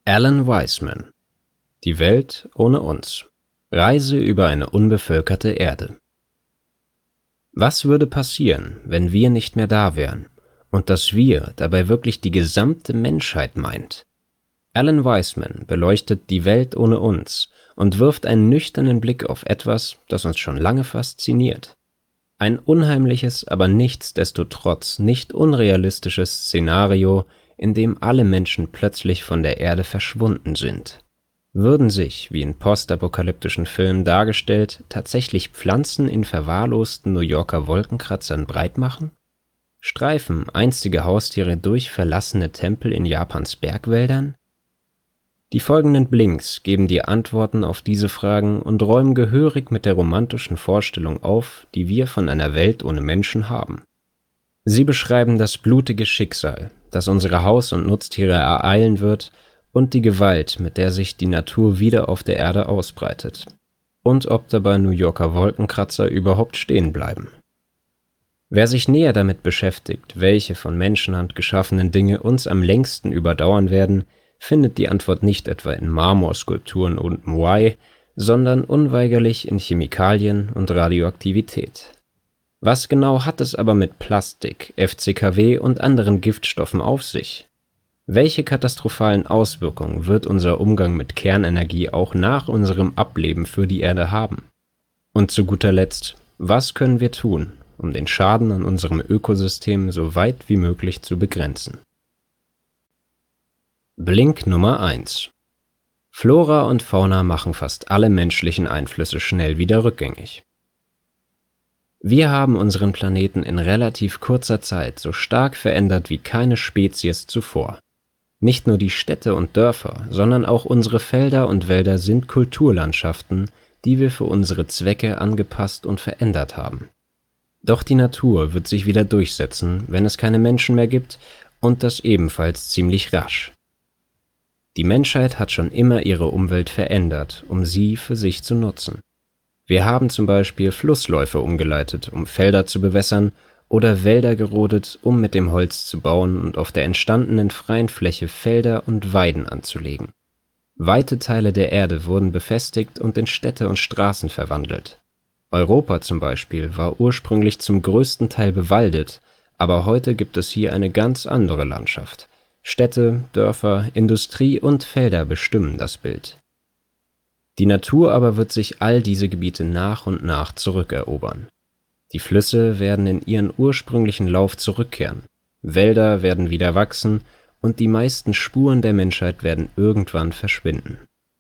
Alan Weisman. Die Welt ohne uns. Reise über eine unbevölkerte Erde. Was würde passieren, wenn wir nicht mehr da wären? Und das Wir dabei wirklich die gesamte Menschheit meint? Alan Weisman beleuchtet die Welt ohne uns und wirft einen nüchternen Blick auf etwas, das uns schon lange fasziniert. Ein unheimliches, aber nichtsdestotrotz nicht unrealistisches Szenario, in dem alle Menschen plötzlich von der Erde verschwunden sind. Würden sich, wie in postapokalyptischen Filmen dargestellt, tatsächlich Pflanzen in verwahrlosten New Yorker Wolkenkratzern breit machen? Streifen einstige Haustiere durch verlassene Tempel in Japans Bergwäldern? Die folgenden Blinks geben dir Antworten auf diese Fragen und räumen gehörig mit der romantischen Vorstellung auf, die wir von einer Welt ohne Menschen haben. Sie beschreiben das blutige Schicksal, das unsere Haus- und Nutztiere ereilen wird, und die Gewalt, mit der sich die Natur wieder auf der Erde ausbreitet. Und ob dabei New Yorker Wolkenkratzer überhaupt stehen bleiben. Wer sich näher damit beschäftigt, welche von Menschenhand geschaffenen Dinge uns am längsten überdauern werden, findet die Antwort nicht etwa in Marmorskulpturen und Moai, sondern unweigerlich in Chemikalien und Radioaktivität. Was genau hat es aber mit Plastik, FCKW und anderen Giftstoffen auf sich? Welche katastrophalen Auswirkungen wird unser Umgang mit Kernenergie auch nach unserem Ableben für die Erde haben? Und zu guter Letzt, was können wir tun, um den Schaden an unserem Ökosystem so weit wie möglich zu begrenzen? Blink Nummer 1. Flora und Fauna machen fast alle menschlichen Einflüsse schnell wieder rückgängig. Wir haben unseren Planeten in relativ kurzer Zeit so stark verändert wie keine Spezies zuvor. Nicht nur die Städte und Dörfer, sondern auch unsere Felder und Wälder sind Kulturlandschaften, die wir für unsere Zwecke angepasst und verändert haben. Doch die Natur wird sich wieder durchsetzen, wenn es keine Menschen mehr gibt, und das ebenfalls ziemlich rasch. Die Menschheit hat schon immer ihre Umwelt verändert, um sie für sich zu nutzen. Wir haben zum Beispiel Flussläufe umgeleitet, um Felder zu bewässern, oder Wälder gerodet, um mit dem Holz zu bauen und auf der entstandenen freien Fläche Felder und Weiden anzulegen. Weite Teile der Erde wurden befestigt und in Städte und Straßen verwandelt. Europa zum Beispiel war ursprünglich zum größten Teil bewaldet, aber heute gibt es hier eine ganz andere Landschaft. Städte, Dörfer, Industrie und Felder bestimmen das Bild. Die Natur aber wird sich all diese Gebiete nach und nach zurückerobern. Die Flüsse werden in ihren ursprünglichen Lauf zurückkehren, Wälder werden wieder wachsen und die meisten Spuren der Menschheit werden irgendwann verschwinden.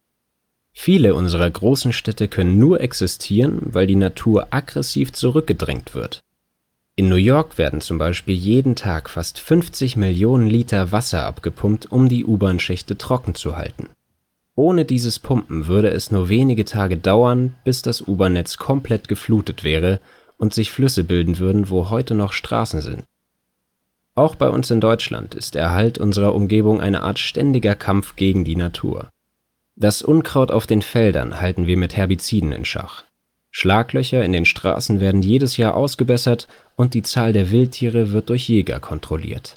Viele unserer großen Städte können nur existieren, weil die Natur aggressiv zurückgedrängt wird. In New York werden zum Beispiel jeden Tag fast 50 Millionen Liter Wasser abgepumpt, um die U-Bahn-Schächte trocken zu halten. Ohne dieses Pumpen würde es nur wenige Tage dauern, bis das U-Bahn-Netz komplett geflutet wäre und sich Flüsse bilden würden, wo heute noch Straßen sind. Auch bei uns in Deutschland ist der Erhalt unserer Umgebung eine Art ständiger Kampf gegen die Natur. Das Unkraut auf den Feldern halten wir mit Herbiziden in Schach. Schlaglöcher in den Straßen werden jedes Jahr ausgebessert und die Zahl der Wildtiere wird durch Jäger kontrolliert.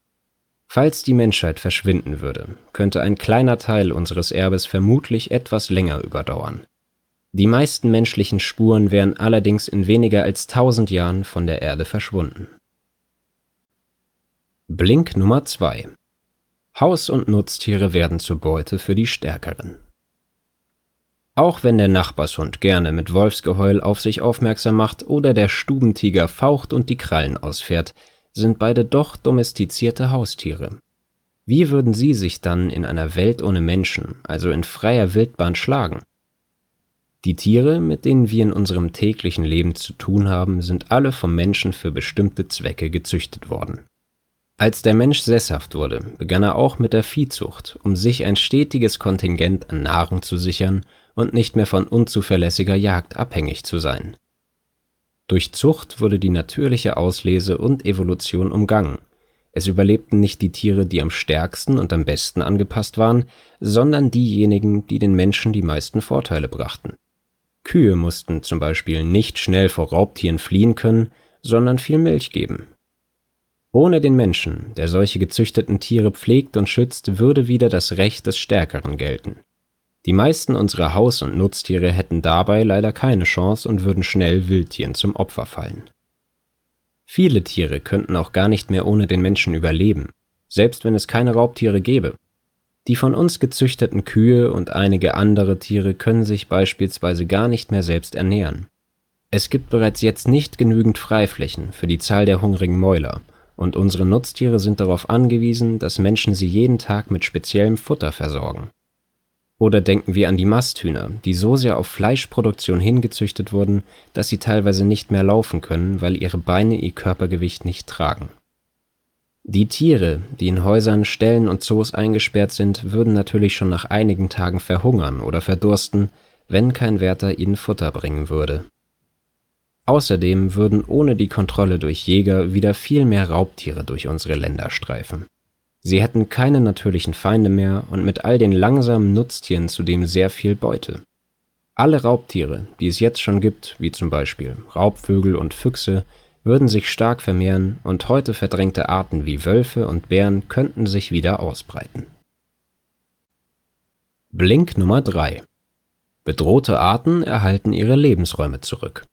Falls die Menschheit verschwinden würde, könnte ein kleiner Teil unseres Erbes vermutlich etwas länger überdauern. Die meisten menschlichen Spuren wären allerdings in weniger als 1000 Jahren von der Erde verschwunden. Blink Nummer 2. Haus- und Nutztiere werden zur Beute für die Stärkeren. Auch wenn der Nachbarshund gerne mit Wolfsgeheul auf sich aufmerksam macht oder der Stubentiger faucht und die Krallen ausfährt, sind beide doch domestizierte Haustiere. Wie würden sie sich dann in einer Welt ohne Menschen, also in freier Wildbahn, schlagen? Die Tiere, mit denen wir in unserem täglichen Leben zu tun haben, sind alle vom Menschen für bestimmte Zwecke gezüchtet worden. Als der Mensch sesshaft wurde, begann er auch mit der Viehzucht, um sich ein stetiges Kontingent an Nahrung zu sichern und nicht mehr von unzuverlässiger Jagd abhängig zu sein. Durch Zucht wurde die natürliche Auslese und Evolution umgangen. Es überlebten nicht die Tiere, die am stärksten und am besten angepasst waren, sondern diejenigen, die den Menschen die meisten Vorteile brachten. Kühe mussten zum Beispiel nicht schnell vor Raubtieren fliehen können, sondern viel Milch geben. Ohne den Menschen, der solche gezüchteten Tiere pflegt und schützt, würde wieder das Recht des Stärkeren gelten. Die meisten unserer Haus- und Nutztiere hätten dabei leider keine Chance und würden schnell Wildtieren zum Opfer fallen. Viele Tiere könnten auch gar nicht mehr ohne den Menschen überleben, selbst wenn es keine Raubtiere gäbe. Die von uns gezüchteten Kühe und einige andere Tiere können sich beispielsweise gar nicht mehr selbst ernähren. Es gibt bereits jetzt nicht genügend Freiflächen für die Zahl der hungrigen Mäuler, und unsere Nutztiere sind darauf angewiesen, dass Menschen sie jeden Tag mit speziellem Futter versorgen. Oder denken wir an die Masthühner, die so sehr auf Fleischproduktion hingezüchtet wurden, dass sie teilweise nicht mehr laufen können, weil ihre Beine ihr Körpergewicht nicht tragen. Die Tiere, die in Häusern, Ställen und Zoos eingesperrt sind, würden natürlich schon nach einigen Tagen verhungern oder verdursten, wenn kein Wärter ihnen Futter bringen würde. Außerdem würden ohne die Kontrolle durch Jäger wieder viel mehr Raubtiere durch unsere Länder streifen. Sie hätten keine natürlichen Feinde mehr und mit all den langsamen Nutztieren zudem sehr viel Beute. Alle Raubtiere, die es jetzt schon gibt, wie zum Beispiel Raubvögel und Füchse, würden sich stark vermehren und heute verdrängte Arten wie Wölfe und Bären könnten sich wieder ausbreiten. Blink Nummer 3: Bedrohte Arten erhalten ihre Lebensräume zurück.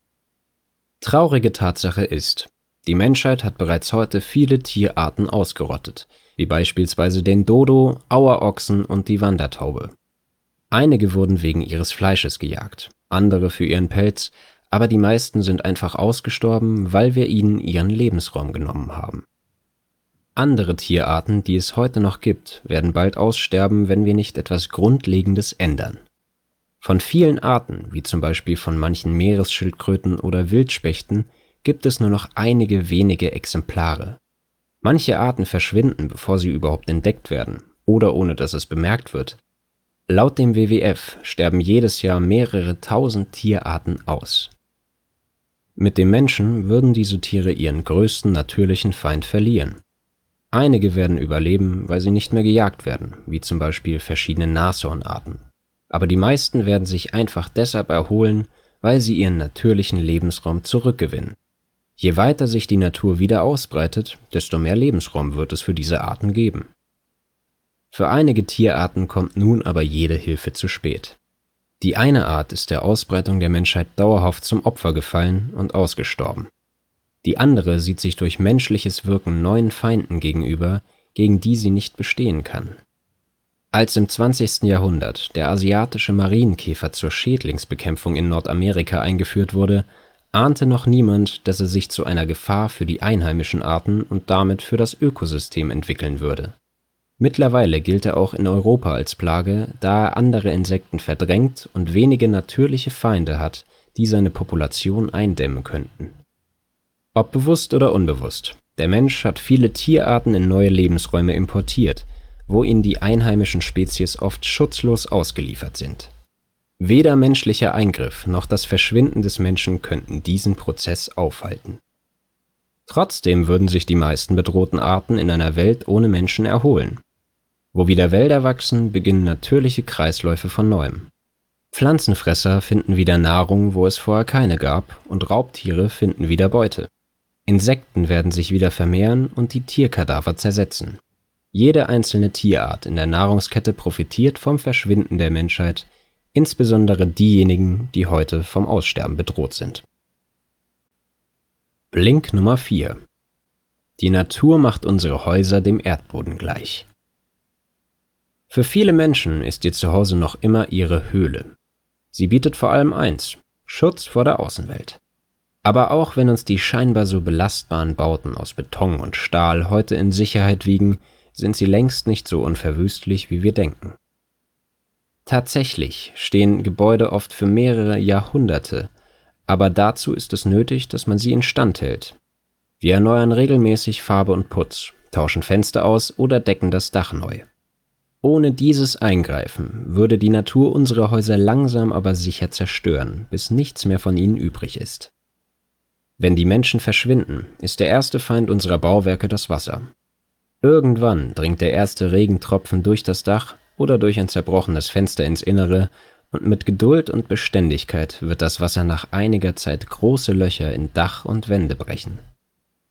Traurige Tatsache ist, die Menschheit hat bereits heute viele Tierarten ausgerottet, wie beispielsweise den Dodo, Auerochsen und die Wandertaube. Einige wurden wegen ihres Fleisches gejagt, andere für ihren Pelz, aber die meisten sind einfach ausgestorben, weil wir ihnen ihren Lebensraum genommen haben. Andere Tierarten, die es heute noch gibt, werden bald aussterben, wenn wir nicht etwas Grundlegendes ändern. Von vielen Arten, wie zum Beispiel von manchen Meeresschildkröten oder Wildspechten, gibt es nur noch einige wenige Exemplare. Manche Arten verschwinden, bevor sie überhaupt entdeckt werden oder ohne dass es bemerkt wird. Laut dem WWF sterben jedes Jahr mehrere tausend Tierarten aus. Mit dem Menschen würden diese Tiere ihren größten natürlichen Feind verlieren. Einige werden überleben, weil sie nicht mehr gejagt werden, wie zum Beispiel verschiedene Nashornarten. Aber die meisten werden sich einfach deshalb erholen, weil sie ihren natürlichen Lebensraum zurückgewinnen. Je weiter sich die Natur wieder ausbreitet, desto mehr Lebensraum wird es für diese Arten geben. Für einige Tierarten kommt nun aber jede Hilfe zu spät. Die eine Art ist der Ausbreitung der Menschheit dauerhaft zum Opfer gefallen und ausgestorben. Die andere sieht sich durch menschliches Wirken neuen Feinden gegenüber, gegen die sie nicht bestehen kann. Als im 20. Jahrhundert der asiatische Marienkäfer zur Schädlingsbekämpfung in Nordamerika eingeführt wurde, ahnte noch niemand, dass er sich zu einer Gefahr für die einheimischen Arten und damit für das Ökosystem entwickeln würde. Mittlerweile gilt er auch in Europa als Plage, da er andere Insekten verdrängt und wenige natürliche Feinde hat, die seine Population eindämmen könnten. Ob bewusst oder unbewusst, der Mensch hat viele Tierarten in neue Lebensräume importiert, wo ihnen die einheimischen Spezies oft schutzlos ausgeliefert sind. Weder menschlicher Eingriff noch das Verschwinden des Menschen könnten diesen Prozess aufhalten. Trotzdem würden sich die meisten bedrohten Arten in einer Welt ohne Menschen erholen. Wo wieder Wälder wachsen, beginnen natürliche Kreisläufe von neuem. Pflanzenfresser finden wieder Nahrung, wo es vorher keine gab, und Raubtiere finden wieder Beute. Insekten werden sich wieder vermehren und die Tierkadaver zersetzen. Jede einzelne Tierart in der Nahrungskette profitiert vom Verschwinden der Menschheit, insbesondere diejenigen, die heute vom Aussterben bedroht sind. Blink Nummer 4: Die Natur macht unsere Häuser dem Erdboden gleich. Für viele Menschen ist ihr Zuhause noch immer ihre Höhle. Sie bietet vor allem eins: Schutz vor der Außenwelt. Aber auch wenn uns die scheinbar so belastbaren Bauten aus Beton und Stahl heute in Sicherheit wiegen, sind sie längst nicht so unverwüstlich, wie wir denken. Tatsächlich stehen Gebäude oft für mehrere Jahrhunderte, aber dazu ist es nötig, dass man sie instand hält. Wir erneuern regelmäßig Farbe und Putz, tauschen Fenster aus oder decken das Dach neu. Ohne dieses Eingreifen würde die Natur unsere Häuser langsam aber sicher zerstören, bis nichts mehr von ihnen übrig ist. Wenn die Menschen verschwinden, ist der erste Feind unserer Bauwerke das Wasser. Irgendwann dringt der erste Regentropfen durch das Dach oder durch ein zerbrochenes Fenster ins Innere, und mit Geduld und Beständigkeit wird das Wasser nach einiger Zeit große Löcher in Dach und Wände brechen.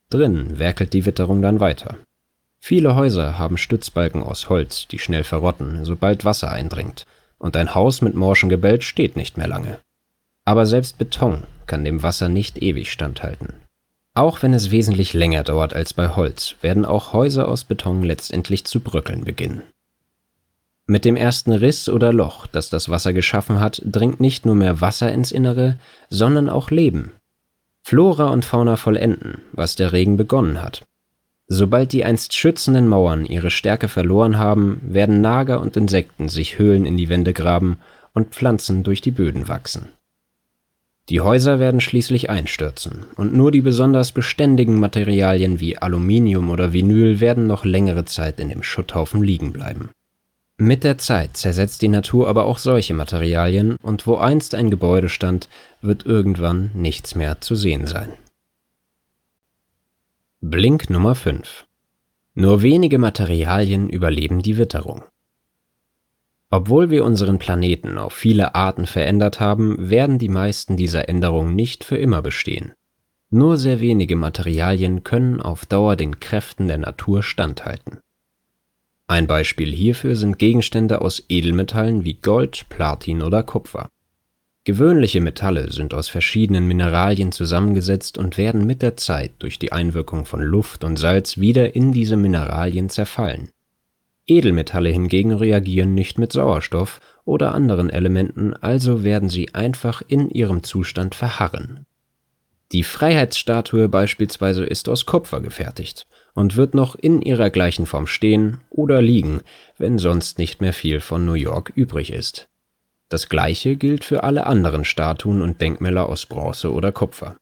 Drinnen werkelt die Witterung dann weiter. Viele Häuser haben Stützbalken aus Holz, die schnell verrotten, sobald Wasser eindringt, und ein Haus mit morschem Gebälk steht nicht mehr lange. Aber selbst Beton kann dem Wasser nicht ewig standhalten. Auch wenn es wesentlich länger dauert als bei Holz, werden auch Häuser aus Beton letztendlich zu bröckeln beginnen. Mit dem ersten Riss oder Loch, das das Wasser geschaffen hat, dringt nicht nur mehr Wasser ins Innere, sondern auch Leben. Flora und Fauna vollenden, was der Regen begonnen hat. Sobald die einst schützenden Mauern ihre Stärke verloren haben, werden Nager und Insekten sich Höhlen in die Wände graben und Pflanzen durch die Böden wachsen. Die Häuser werden schließlich einstürzen, und nur die besonders beständigen Materialien wie Aluminium oder Vinyl werden noch längere Zeit in dem Schutthaufen liegen bleiben. Mit der Zeit zersetzt die Natur aber auch solche Materialien, und wo einst ein Gebäude stand, wird irgendwann nichts mehr zu sehen sein. Blink Nummer 5. Nur wenige Materialien überleben die Witterung. Obwohl wir unseren Planeten auf viele Arten verändert haben, werden die meisten dieser Änderungen nicht für immer bestehen. Nur sehr wenige Materialien können auf Dauer den Kräften der Natur standhalten. Ein Beispiel hierfür sind Gegenstände aus Edelmetallen wie Gold, Platin oder Kupfer. Gewöhnliche Metalle sind aus verschiedenen Mineralien zusammengesetzt und werden mit der Zeit durch die Einwirkung von Luft und Salz wieder in diese Mineralien zerfallen. Edelmetalle hingegen reagieren nicht mit Sauerstoff oder anderen Elementen, also werden sie einfach in ihrem Zustand verharren. Die Freiheitsstatue beispielsweise ist aus Kupfer gefertigt und wird noch in ihrer gleichen Form stehen oder liegen, wenn sonst nicht mehr viel von New York übrig ist. Das Gleiche gilt für alle anderen Statuen und Denkmäler aus Bronze oder Kupfer.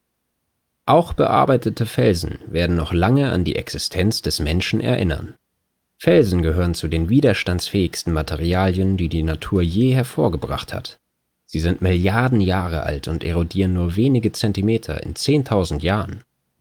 Auch bearbeitete Felsen werden noch lange an die Existenz des Menschen erinnern. Felsen gehören zu den widerstandsfähigsten Materialien, die die Natur je hervorgebracht hat. Sie sind Milliarden Jahre alt und erodieren nur wenige Zentimeter in 10.000 Jahren.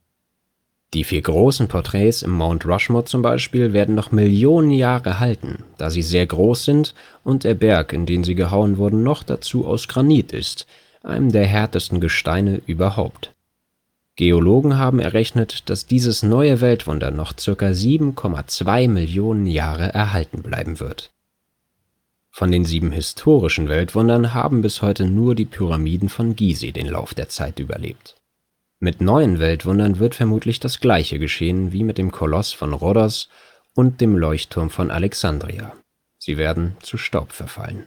Die 4 großen Porträts im Mount Rushmore zum Beispiel werden noch Millionen Jahre halten, da sie sehr groß sind und der Berg, in den sie gehauen wurden, noch dazu aus Granit ist, einem der härtesten Gesteine überhaupt. Geologen haben errechnet, dass dieses neue Weltwunder noch ca. 7,2 Millionen Jahre erhalten bleiben wird. Von den 7 historischen Weltwundern haben bis heute nur die Pyramiden von Gizeh den Lauf der Zeit überlebt. Mit neuen Weltwundern wird vermutlich das Gleiche geschehen wie mit dem Koloss von Rhodos und dem Leuchtturm von Alexandria. Sie werden zu Staub verfallen.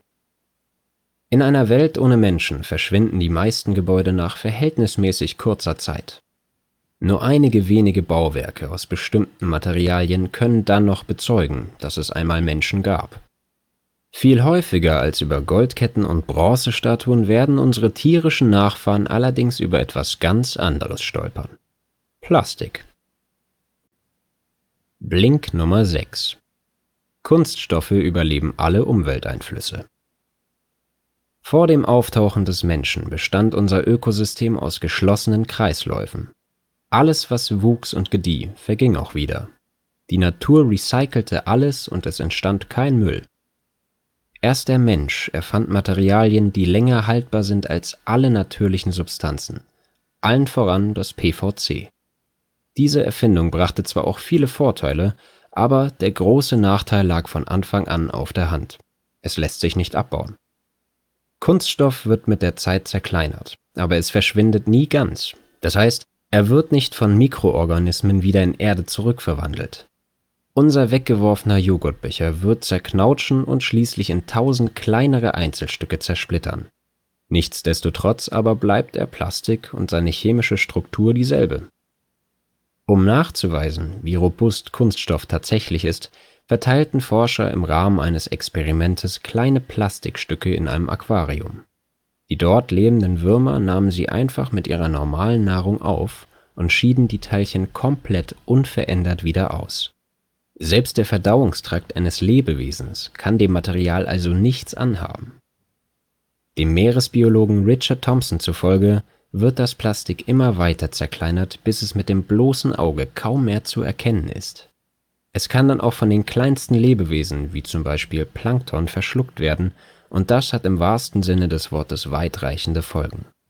In einer Welt ohne Menschen verschwinden die meisten Gebäude nach verhältnismäßig kurzer Zeit. Nur einige wenige Bauwerke aus bestimmten Materialien können dann noch bezeugen, dass es einmal Menschen gab. Viel häufiger als über Goldketten und Bronzestatuen werden unsere tierischen Nachfahren allerdings über etwas ganz anderes stolpern: Plastik. Blink Nummer 6. Kunststoffe überleben alle Umwelteinflüsse. Vor dem Auftauchen des Menschen bestand unser Ökosystem aus geschlossenen Kreisläufen. Alles, was wuchs und gedieh, verging auch wieder. Die Natur recycelte alles und es entstand kein Müll. Erst der Mensch erfand Materialien, die länger haltbar sind als alle natürlichen Substanzen, allen voran das PVC. Diese Erfindung brachte zwar auch viele Vorteile, aber der große Nachteil lag von Anfang an auf der Hand: Es lässt sich nicht abbauen. Kunststoff wird mit der Zeit zerkleinert, aber es verschwindet nie ganz. Das heißt, er wird nicht von Mikroorganismen wieder in Erde zurückverwandelt. Unser weggeworfener Joghurtbecher wird zerknautschen und schließlich in 1000 kleinere Einzelstücke zersplittern. Nichtsdestotrotz aber bleibt er Plastik und seine chemische Struktur dieselbe. Um nachzuweisen, wie robust Kunststoff tatsächlich ist, verteilten Forscher im Rahmen eines Experimentes kleine Plastikstücke in einem Aquarium. Die dort lebenden Würmer nahmen sie einfach mit ihrer normalen Nahrung auf und schieden die Teilchen komplett unverändert wieder aus. Selbst der Verdauungstrakt eines Lebewesens kann dem Material also nichts anhaben. Dem Meeresbiologen Richard Thompson zufolge wird das Plastik immer weiter zerkleinert, bis es mit dem bloßen Auge kaum mehr zu erkennen ist. Es kann dann auch von den kleinsten Lebewesen, wie zum Beispiel Plankton, verschluckt werden, und das hat im wahrsten Sinne des Wortes weitreichende Folgen.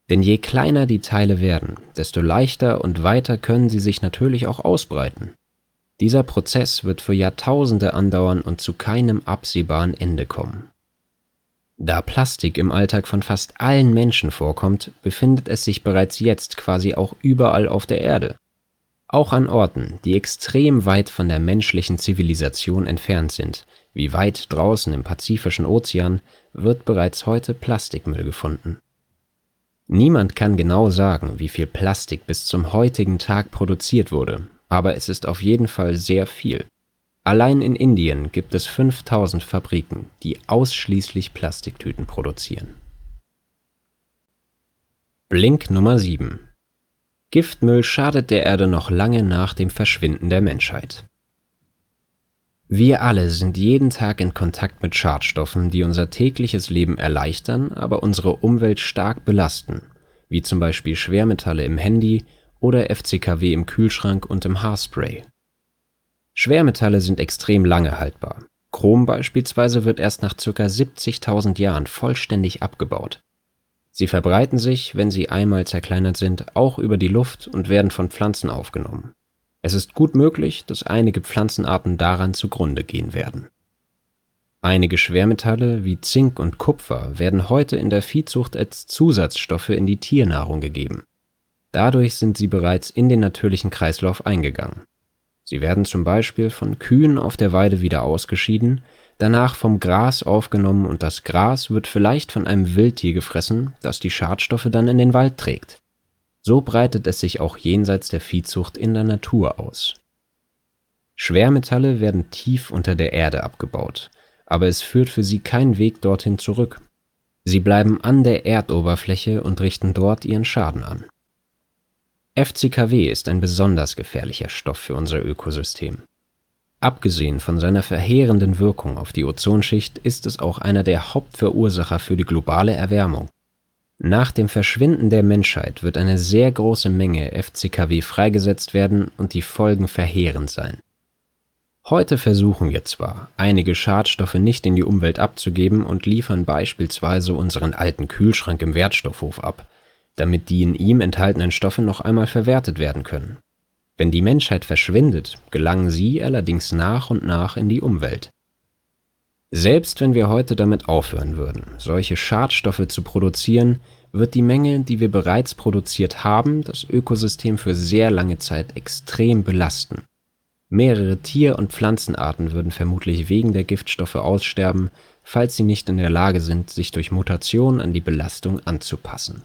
Denn je kleiner die Teile werden, desto leichter und weiter können sie sich natürlich auch ausbreiten. Dieser Prozess wird für Jahrtausende andauern und zu keinem absehbaren Ende kommen. Da Plastik im Alltag von fast allen Menschen vorkommt, befindet es sich bereits jetzt quasi auch überall auf der Erde. Auch an Orten, die extrem weit von der menschlichen Zivilisation entfernt sind, wie weit draußen im Pazifischen Ozean, wird bereits heute Plastikmüll gefunden. Niemand kann genau sagen, wie viel Plastik bis zum heutigen Tag produziert wurde, aber es ist auf jeden Fall sehr viel. Allein in Indien gibt es 5000 Fabriken, die ausschließlich Plastiktüten produzieren. Blink Nummer 7: Giftmüll schadet der Erde noch lange nach dem Verschwinden der Menschheit. Wir alle sind jeden Tag in Kontakt mit Schadstoffen, die unser tägliches Leben erleichtern, aber unsere Umwelt stark belasten, wie zum Beispiel Schwermetalle im Handy oder FCKW im Kühlschrank und im Haarspray. Schwermetalle sind extrem lange haltbar. Chrom beispielsweise wird erst nach ca. 70.000 Jahren vollständig abgebaut. Sie verbreiten sich, wenn sie einmal zerkleinert sind, auch über die Luft und werden von Pflanzen aufgenommen. Es ist gut möglich, dass einige Pflanzenarten daran zugrunde gehen werden. Einige Schwermetalle wie Zink und Kupfer werden heute in der Viehzucht als Zusatzstoffe in die Tiernahrung gegeben. Dadurch sind sie bereits in den natürlichen Kreislauf eingegangen. Sie werden zum Beispiel von Kühen auf der Weide wieder ausgeschieden, danach vom Gras aufgenommen und das Gras wird vielleicht von einem Wildtier gefressen, das die Schadstoffe dann in den Wald trägt. So breitet es sich auch jenseits der Viehzucht in der Natur aus. Schwermetalle werden tief unter der Erde abgebaut, aber es führt für sie kein Weg dorthin zurück. Sie bleiben an der Erdoberfläche und richten dort ihren Schaden an. FCKW ist ein besonders gefährlicher Stoff für unser Ökosystem. Abgesehen von seiner verheerenden Wirkung auf die Ozonschicht ist es auch einer der Hauptverursacher für die globale Erwärmung. Nach dem Verschwinden der Menschheit wird eine sehr große Menge FCKW freigesetzt werden und die Folgen verheerend sein. Heute versuchen wir zwar, einige Schadstoffe nicht in die Umwelt abzugeben und liefern beispielsweise unseren alten Kühlschrank im Wertstoffhof ab, damit die in ihm enthaltenen Stoffe noch einmal verwertet werden können. Wenn die Menschheit verschwindet, gelangen sie allerdings nach und nach in die Umwelt. Selbst wenn wir heute damit aufhören würden, solche Schadstoffe zu produzieren, wird die Menge, die wir bereits produziert haben, das Ökosystem für sehr lange Zeit extrem belasten. Mehrere Tier- und Pflanzenarten würden vermutlich wegen der Giftstoffe aussterben, falls sie nicht in der Lage sind, sich durch Mutation an die Belastung anzupassen.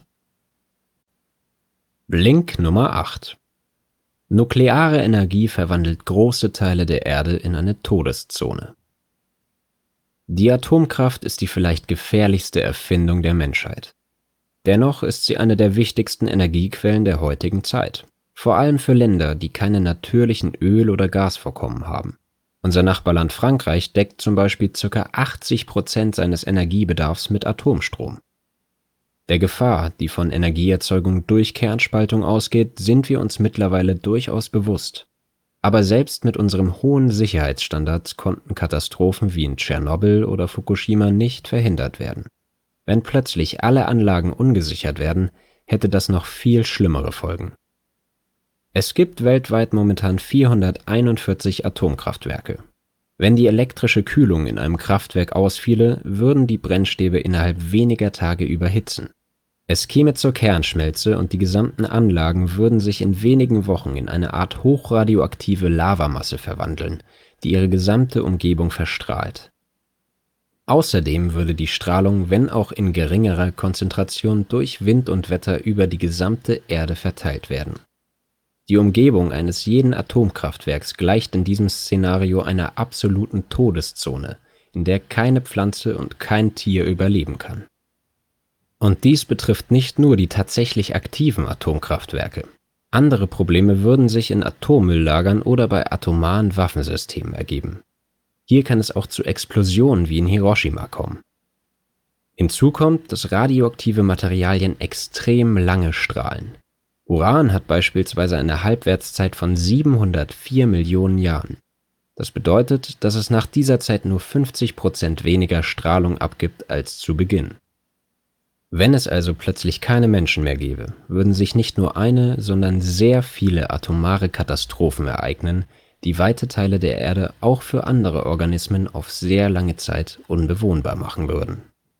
Blink Nummer 8: Nukleare Energie verwandelt große Teile der Erde in eine Todeszone. Die Atomkraft ist die vielleicht gefährlichste Erfindung der Menschheit. Dennoch ist sie eine der wichtigsten Energiequellen der heutigen Zeit, vor allem für Länder, die keine natürlichen Öl- oder Gasvorkommen haben. Unser Nachbarland Frankreich deckt zum Beispiel ca. 80% seines Energiebedarfs mit Atomstrom. Der Gefahr, die von Energieerzeugung durch Kernspaltung ausgeht, sind wir uns mittlerweile durchaus bewusst. Aber selbst mit unseren hohen Sicherheitsstandards konnten Katastrophen wie in Tschernobyl oder Fukushima nicht verhindert werden. Wenn plötzlich alle Anlagen ungesichert werden, hätte das noch viel schlimmere Folgen. Es gibt weltweit momentan 441 Atomkraftwerke. Wenn die elektrische Kühlung in einem Kraftwerk ausfiele, würden die Brennstäbe innerhalb weniger Tage überhitzen. Es käme zur Kernschmelze und die gesamten Anlagen würden sich in wenigen Wochen in eine Art hochradioaktive Lavamasse verwandeln, die ihre gesamte Umgebung verstrahlt. Außerdem würde die Strahlung, wenn auch in geringerer Konzentration, durch Wind und Wetter über die gesamte Erde verteilt werden. Die Umgebung eines jeden Atomkraftwerks gleicht in diesem Szenario einer absoluten Todeszone, in der keine Pflanze und kein Tier überleben kann. Und dies betrifft nicht nur die tatsächlich aktiven Atomkraftwerke. Andere Probleme würden sich in Atommülllagern oder bei atomaren Waffensystemen ergeben. Hier kann es auch zu Explosionen wie in Hiroshima kommen. Hinzu kommt, dass radioaktive Materialien extrem lange strahlen. Uran hat beispielsweise eine Halbwertszeit von 704 Millionen Jahren. Das bedeutet, dass es nach dieser Zeit nur 50% weniger Strahlung abgibt als zu Beginn. Wenn es also plötzlich keine Menschen mehr gäbe, würden sich nicht nur eine, sondern sehr viele atomare Katastrophen ereignen, die weite Teile der Erde auch für andere Organismen auf sehr lange Zeit unbewohnbar machen würden.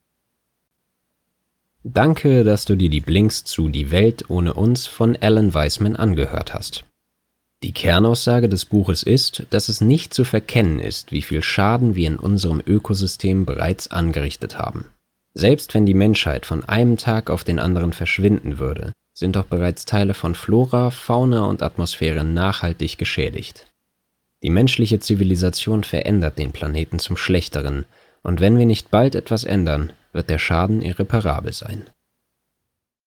Danke, dass du dir die Blinks zu Die Welt ohne uns von Alan Weisman angehört hast. Die Kernaussage des Buches ist, dass es nicht zu verkennen ist, wie viel Schaden wir in unserem Ökosystem bereits angerichtet haben. Selbst wenn die Menschheit von einem Tag auf den anderen verschwinden würde, sind doch bereits Teile von Flora, Fauna und Atmosphäre nachhaltig geschädigt. Die menschliche Zivilisation verändert den Planeten zum Schlechteren, und wenn wir nicht bald etwas ändern, wird der Schaden irreparabel sein.